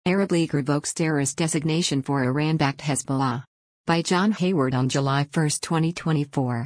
Arab League revokes terrorist designation for Iran-backed Hezbollah. By John Hayward on July 1, 2024.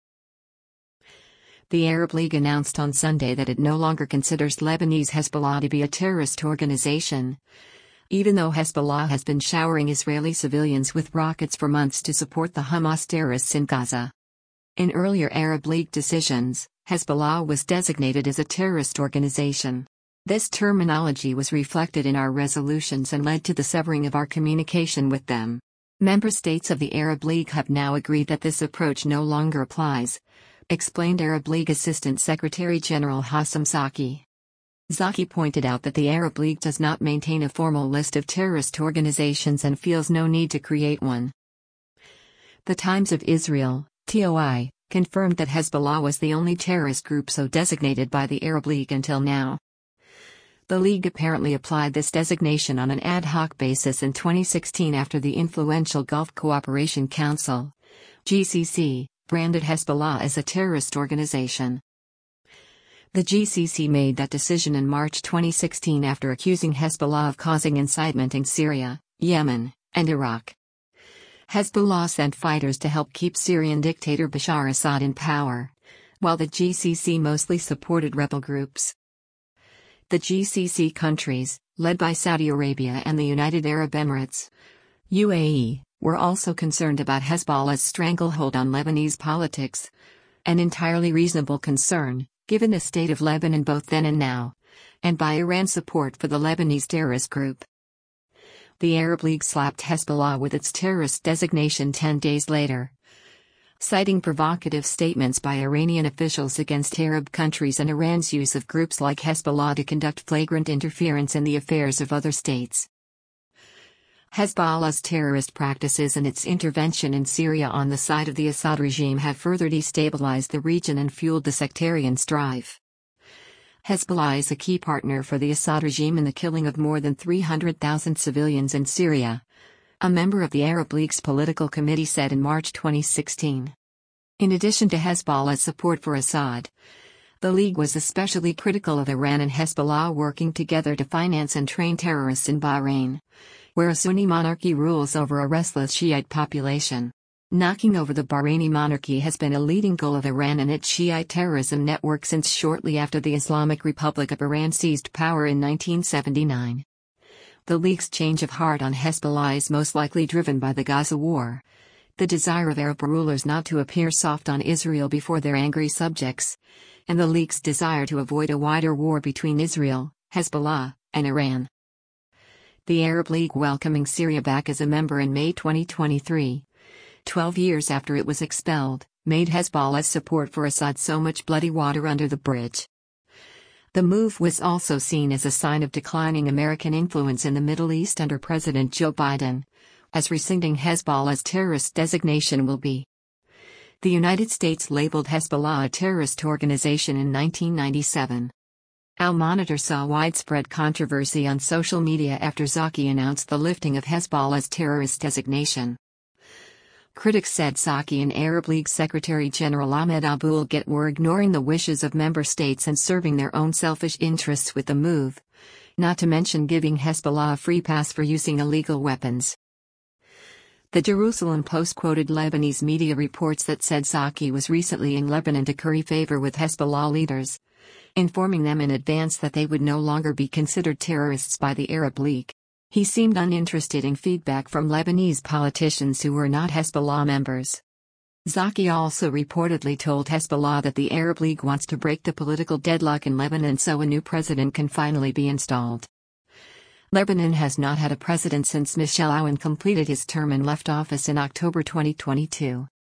The Arab League announced on Sunday that it no longer considers Lebanese Hezbollah to be a terrorist organization, even though Hezbollah has been showering Israeli civilians with rockets for months to support the Hamas terrorists in Gaza. In earlier Arab League decisions, Hezbollah was designated as a terrorist organization. This terminology was reflected in our resolutions and led to the severing of our communication with them. Member states of the Arab League have now agreed that this approach no longer applies, explained Arab League Assistant Secretary General Hassam Zaki. Zaki pointed out that the Arab League does not maintain a formal list of terrorist organizations and feels no need to create one. The Times of Israel, TOI, confirmed that Hezbollah was the only terrorist group so designated by the Arab League until now. The League apparently applied this designation on an ad hoc basis in 2016 after the influential Gulf Cooperation Council, GCC, branded Hezbollah as a terrorist organization. The GCC made that decision in March 2016 after accusing Hezbollah of causing incitement in Syria, Yemen, and Iraq. Hezbollah sent fighters to help keep Syrian dictator Bashar Assad in power, while the GCC mostly supported rebel groups. The GCC countries, led by Saudi Arabia and the United Arab Emirates, UAE, were also concerned about Hezbollah's stranglehold on Lebanese politics, an entirely reasonable concern, given the state of Lebanon both then and now, and by Iran's support for the Lebanese terrorist group. The Arab League slapped Hezbollah with its terrorist designation 10 days later, citing provocative statements by Iranian officials against Arab countries and Iran's use of groups like Hezbollah to conduct flagrant interference in the affairs of other states. Hezbollah's terrorist practices and its intervention in Syria on the side of the Assad regime have further destabilized the region and fueled the sectarian strife. Hezbollah is a key partner for the Assad regime in the killing of more than 300,000 civilians in Syria, a member of the Arab League's political committee said in March 2016. In addition to Hezbollah's support for Assad, the League was especially critical of Iran and Hezbollah working together to finance and train terrorists in Bahrain, where a Sunni monarchy rules over a restless Shiite population. Knocking over the Bahraini monarchy has been a leading goal of Iran and its Shiite terrorism network since shortly after the Islamic Republic of Iran seized power in 1979. The League's change of heart on Hezbollah is most likely driven by the Gaza war, the desire of Arab rulers not to appear soft on Israel before their angry subjects, and the League's desire to avoid a wider war between Israel, Hezbollah, and Iran. The Arab League welcoming Syria back as a member in May 2023, 12 years after it was expelled, made Hezbollah's support for Assad so much bloody water under the bridge. The move was also seen as a sign of declining American influence in the Middle East under President Joe Biden, as rescinding Hezbollah's terrorist designation will be. The United States labeled Hezbollah a terrorist organization in 1997. Al-Monitor saw widespread controversy on social media after Zaki announced the lifting of Hezbollah's terrorist designation. Critics said Zaki and Arab League Secretary General Ahmed Aboul-Gheit were ignoring the wishes of member states and serving their own selfish interests with the move, not to mention giving Hezbollah a free pass for using illegal weapons. The Jerusalem Post quoted Lebanese media reports that said Zaki was recently in Lebanon to curry favor with Hezbollah leaders, informing them in advance that they would no longer be considered terrorists by the Arab League. He seemed uninterested in feedback from Lebanese politicians who were not Hezbollah members. Zaki also reportedly told Hezbollah that the Arab League wants to break the political deadlock in Lebanon so a new president can finally be installed. Lebanon has not had a president since Michel Aoun completed his term and left office in October 2022.